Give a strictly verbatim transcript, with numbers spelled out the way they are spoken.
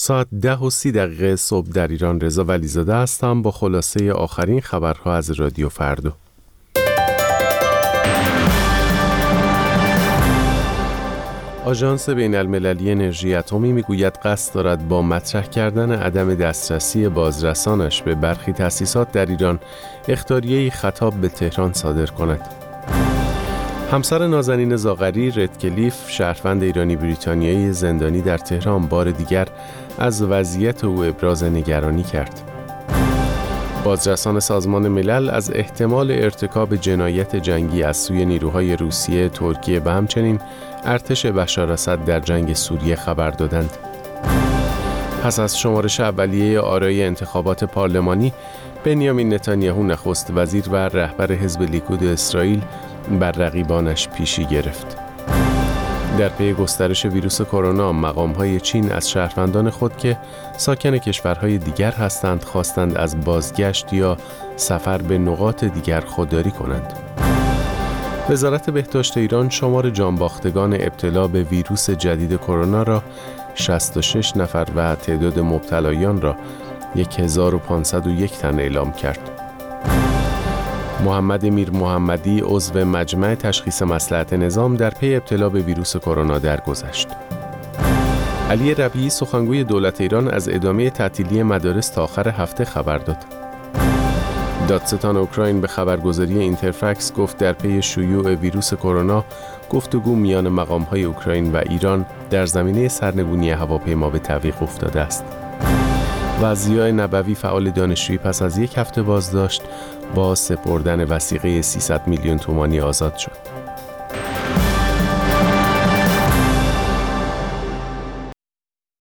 ساعت ده و سی دقیقه صبح در ایران. رضا ولیزاده هستم با خلاصه آخرین خبرها از رادیو فردا. آژانس بین‌المللی انرژی اتمی میگوید قصد دارد با مطرح کردن عدم دسترسی بازرسانش به برخی تأسیسات در ایران اخطاریه‌ای خطاب به تهران صادر کند. همسر نازنین زاغری ردکلیف، شهروند ایرانی بریتانیایی زندانی در تهران، بار دیگر از وضعیت او ابراز نگرانی کرد. بازرسان سازمان ملل از احتمال ارتکاب جنایت جنگی از سوی نیروهای روسیه، ترکیه و همچنین ارتش بشار اسد در جنگ سوریه خبر دادند. پس از شمارش اولیه آرای انتخابات پارلمانی، بنیامین نتانیاهو نخست وزیر و رهبر حزب لیکود اسرائیل بر رقیبانش پیشی گرفت. در پی گسترش ویروس کرونا، مقام‌های چین از شهروندان خود که ساکن کشورهای دیگر هستند خواستند از بازگشت یا سفر به نقاط دیگر خودداری کنند. وزارت بهداشت ایران شمار جانباختگان ابتلا به ویروس جدید کرونا را شصت و شش نفر و تعداد مبتلایان را هزار و پانصد و یک تن اعلام کرد. محمد میر محمدی، عضو مجمع تشخیص مصلحت نظام، در پی ابتلا به ویروس کرونا درگذشت. علی ربیعی، سخنگوی دولت ایران، از ادامه تعطیلی مدارس تا آخر هفته خبر داد. دادستان اوکراین به خبرگزاری اینترفکس گفت در پی شیوع ویروس کرونا گفتگو میان مقام‌های اوکراین و ایران در زمینه سرنگونی هواپیما به تعویق افتاده است. و ضیاء نبوی، فعال دانشجویی، پس از یک هفته بازداشت با سپردن وثیقه سیصد میلیون تومانی آزاد شد.